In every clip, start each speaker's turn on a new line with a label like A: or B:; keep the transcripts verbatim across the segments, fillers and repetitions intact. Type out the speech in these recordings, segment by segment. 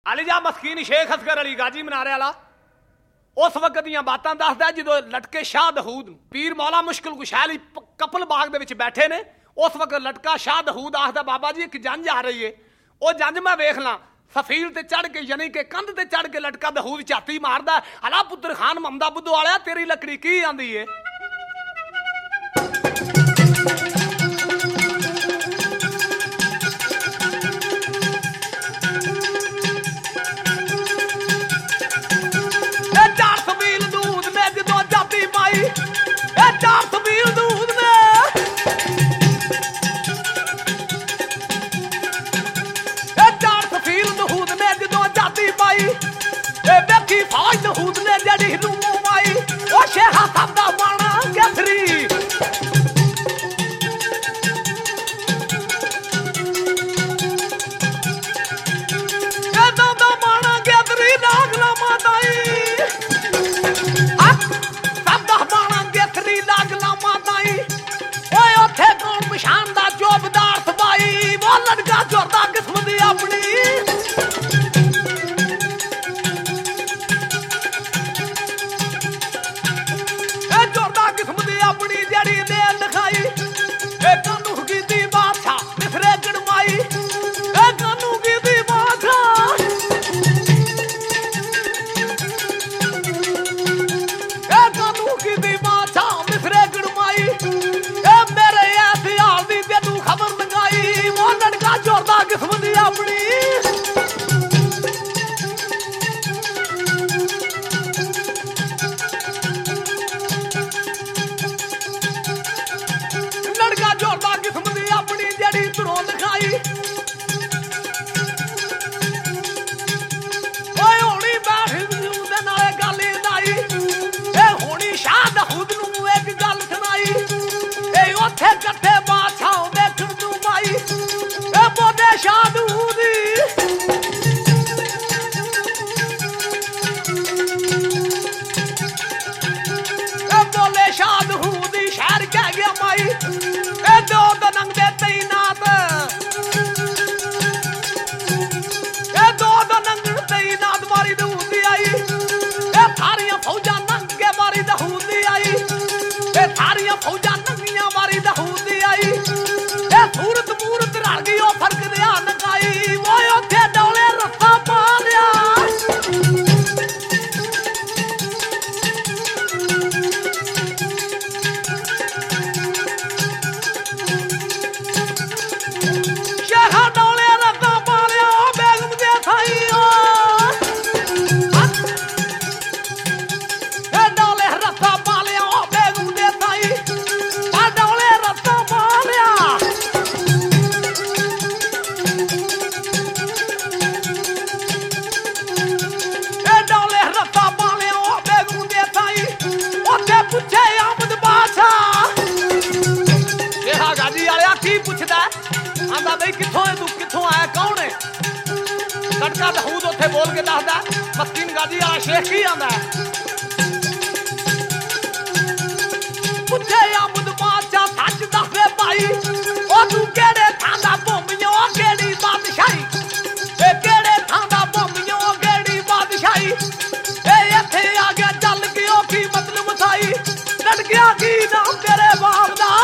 A: ELISA मस्कीन शेख असगर अली गाजी मनारे वाला उस वक्त दी बातां दसदा जो लटके शाह दहूद पीर मौला मुश्किल कुशैल कपल बाग दे विच बैठे ने। उस वक्त लटका शाह दहूद आखदा बाबा जी एक जंज आ रही है, वह जंज मैं वेख ला सफील ते चढ़ के यानी कि कंध ते चढ़ के लटका दहूद झाती मारदा हला पुत्र खान ममदा बुद्धू वाला तेरी लकड़ी की आंदी है। फौज दहूद ने जड़ी रूमो माई ओ शेहा साहब दा माना गथरी ए दो दो माना गथरी लागला माताई हक सब दा माना गथरी लागला माताई ओए ओथे कौन पछाण दा जोबदार सबाई वो लड़का जोरदा किस्म दी अपनी अपनी जड़ी दे लिखाई ए कानू की दी बादशाह मिसरे गड़माई ए कानू की दी बादशाह ए कानू की दी बादशाह मिसरे गड़माई ए मेरे ऐसे हाल दी ते तू खबर मंगाई वो लड़का जोरदा किस्म दी अपनी कट्ठे बादशाह देखण तू माई ए बोले शाह दहूदी ए बोले शाह दहूदी शहर कह गया माई ए दो दनंग दे तैनात ए दो दनंग तैनात मारी दहूदी आई ए थारियां फौजां नंग के मारी दहूदी आई ए थारियां फौजां मारी दहूदी आई ए सूरत मूरत रल गई ओ फर्क दिया नकाई वो ओथे डोले रस्ता पा लिया शेखा डोले रस्ता पा लिया ओ बेगम दे थाई ए डोले रस्ता पा लिया ओ बेगम दे थाई आंदा बई किथों है तू किथों आया कौन है लड़का दहूद उथे बोल के दसदा मस्कीन गाजी वाला शेख ही आंदा पुछे आमद बादशाह सच दसदे भाई ओ तू केड़े थां दा भोमियो केड़ी बादशाही ए केड़े थां दा भोमियो केड़ी बादशाही ए इथे आ गया चल के ओ की मतलब थाई लड़किया की नाम तेरे बाप दा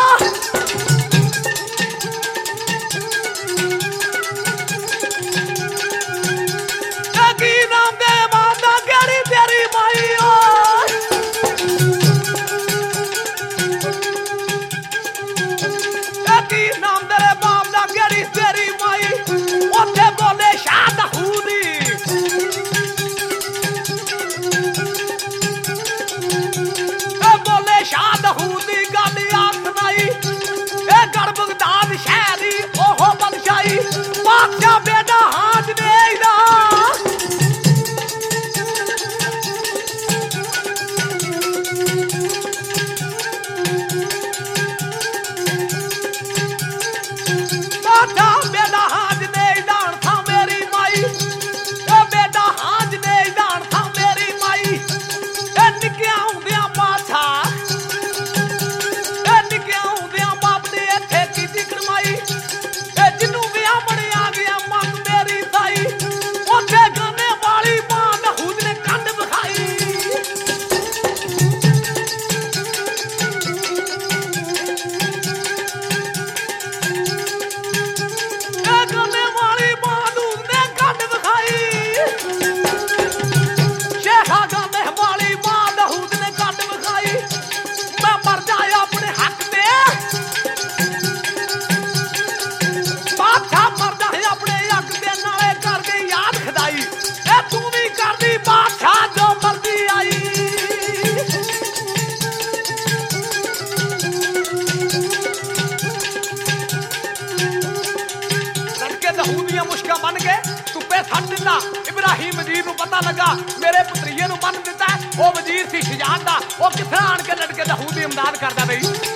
A: बादशाह बेटा हाथ देगा बादशाह बेटा हाथ दे दान था मेरी माई ए बेटा हाथ दे दान था मेरी माई ए निक्किया हुंदियां बादशाह ए निक्किया हुंदियां बाप ने इत्थे कीती कमाई ए जिन्नू भी आ गया मन बन के धुप्पे सट दिता। इब्राहिम वजीर नूं पता लगा मेरे पुत्रीए नूं बन दिता। वो वजीर सी शुजात दा, वो किथे आण के लड़के दाऊद दी इमदाद करदा बई।